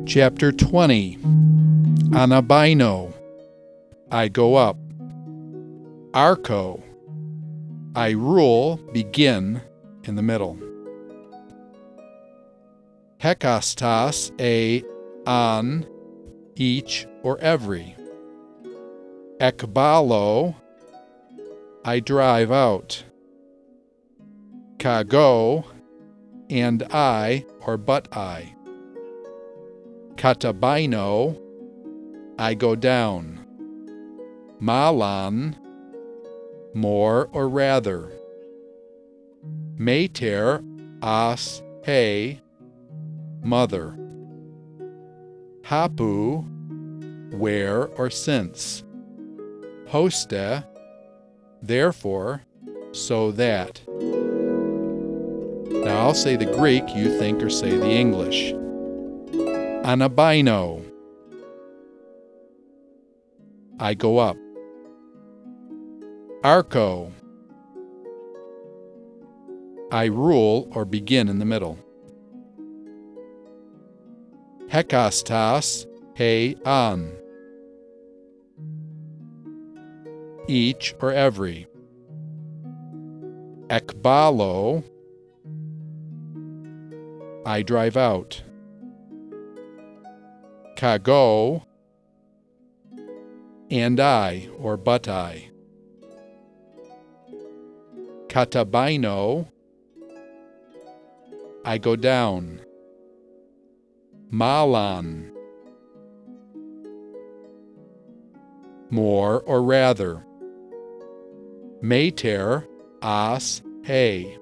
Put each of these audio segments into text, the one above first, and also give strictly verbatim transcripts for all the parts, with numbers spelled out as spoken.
Chapter twenty. Anabino, I go up. Arco, I rule, begin, in the middle. Hekastas, a, on, each or every. Ekbalo, I drive out. Kago, and I, or but I. Katabino, I go down. Malan, more or rather. Mater, as, hey, mother. Hapu, where or since. Hoste, therefore, so that. Now I'll say the Greek, you think or say the English. Anabino, I go up. Arco, I rule or begin in the middle. Hekastas, he, on, each or every. Ekbalo, I drive out. Kago, and I, or but I. Katabino, I go down. Malan, more or rather. Mater, as, hey,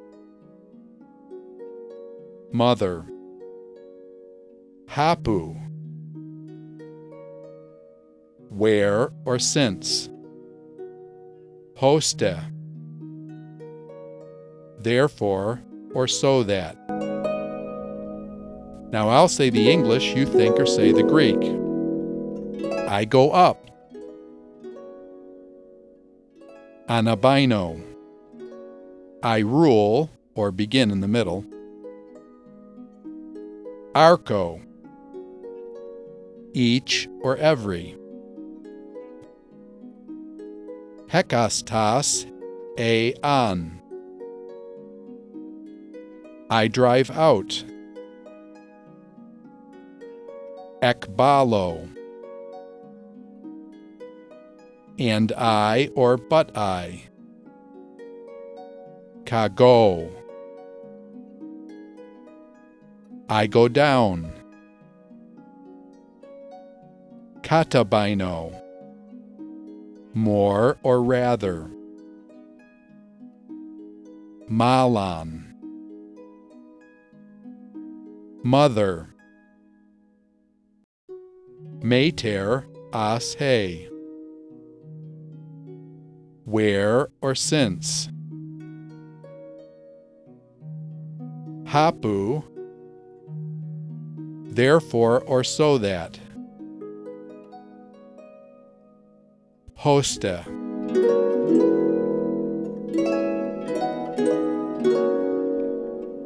mother. Hapu, where or since. Hoste, therefore or so that. Now I'll say the English, you think or say the Greek. I go up. Anabino, I rule or begin in the middle. Arco, each or every. Hekastas, a, on, I drive out. Ekbalo, and I, or but I. Kago, I go down. Katabino, more or rather. Malan, mother. Mater, as, hey, where or since. Hapu, therefore or so that. Hoste,